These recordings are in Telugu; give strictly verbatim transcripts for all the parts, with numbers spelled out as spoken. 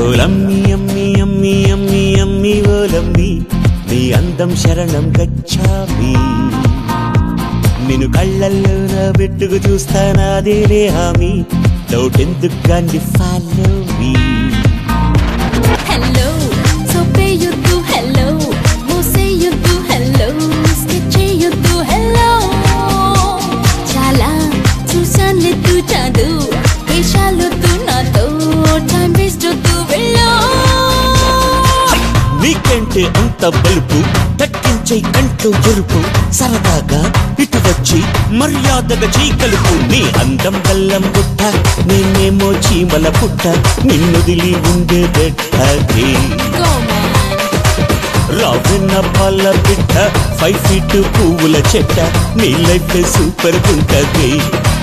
ఓలమ్మి అమ్మి అమ్మి అమ్మి అమ్మి ఓలమ్మి నీ అందం శరణం గచ్చామి నిన్ను కళ్ళల్లోన పెట్టుకు చూస్తానాదేలే హామీ డౌట్ ఎందుకు గాండి ఫాలో మీ హలో సోపేయొద్దు హలో మోసేయొద్దు హలో స్కెచ్ చేయొద్దు హలో చాలా చూసానులెద్దు చాదు వేషాలొద్దు నాతో టైం వేస్ట్ వద్దు వెళ్ళో నీకంటే అంత బలుపు తగ్గించే కంటూ ఎరుపు సరదాగా ఇటు వచ్చి మర్యాదగా చీకలుపు నీ అందం బల్లం పుట్ట నేనేమో చీమల పుట్ట నిన్నుదిలి ఉండే బెట్టది రావెన్న పాల బిడ్డ ఫైవ్ ఫీట్ పువ్వుల చెట్ట నీ లైఫ్ సూపర్ ఉంటది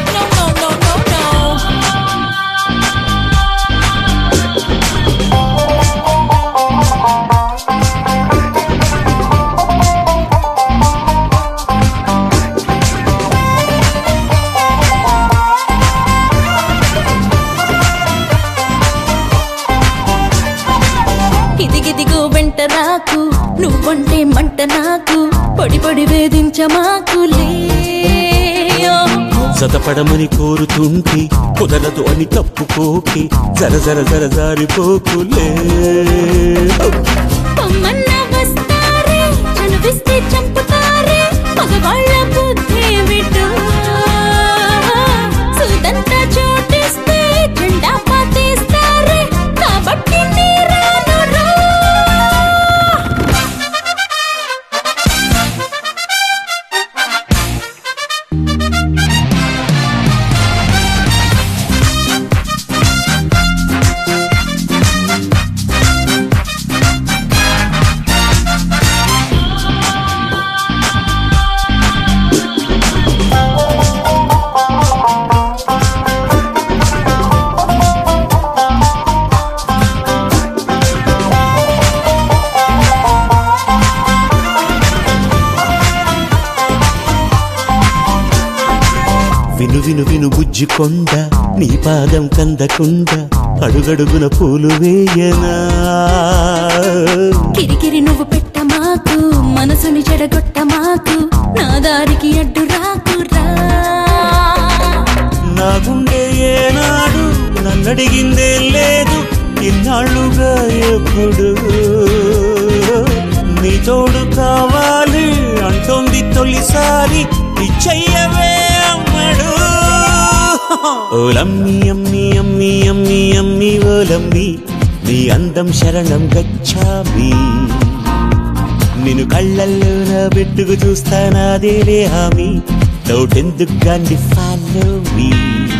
ఇదిగిదిగో వెంట రాకు నువ్వంటే మంట నాకు పొడి పొడి వేధించమాకులే జతపడమని కోరుతుంటే కుదరదు అని తప్పుకోకి జర జర జర జారిపోకులే పొమ్మన్నా వస్తారే చనువిస్తే చంపుతారే మగవాళ్ళ బుద్ధి విడు సుదంతా చోటిస్తే జెండా పాతేస్తారే కాబట్టి విను విను విను బుజ్జి కొండ నీ పాదం కందకుండ అడుగడుగున పూలు వేయనా కిరికిరి నువ్వు పెట్ట మాకు మనసుని చెడగొట్ట మాకు నా దారికి అడ్డు రాకురా నా గుండె ఏనాడు నన్నడిగిందే లేదు ఇన్నాళ్ళుగా ఎప్పుడు నీ తోడు కావాలి అంటోంది తొలిసారి ఇచ్చయ్యవే అమ్మడు ఓలమ్మి అమ్మి అమ్మి అమ్మి అమ్మి ఓలమ్మి నీ అందం శరణం గచ్చామి నిన్ను కళ్ళల్లోన పెట్టుకు చూస్తానాదేలే హామీ డౌట్ ఎందుకు గాండి ఫాలో మీ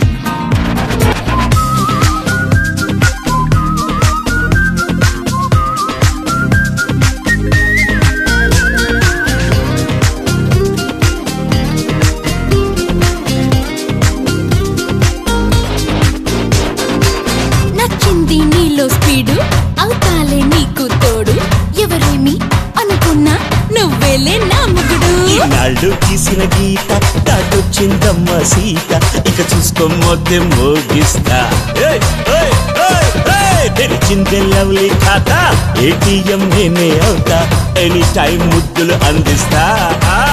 నీలో స్పీడు అవుతాలే నీకు తోడు ఎవరేమి అనుకున్నా నువ్వేలే నా ముగుడు నాళ్ళు గీసిన గీత దాటొచ్చిందమ్మ సీత ఇక చూసుకో మొత్తం మోగిస్తా తెరిచిందే లవ్లీ ఖాతా ఏటీఎం నేనే అవుతా ఎనీ టైం ముద్దులు అందిస్తా.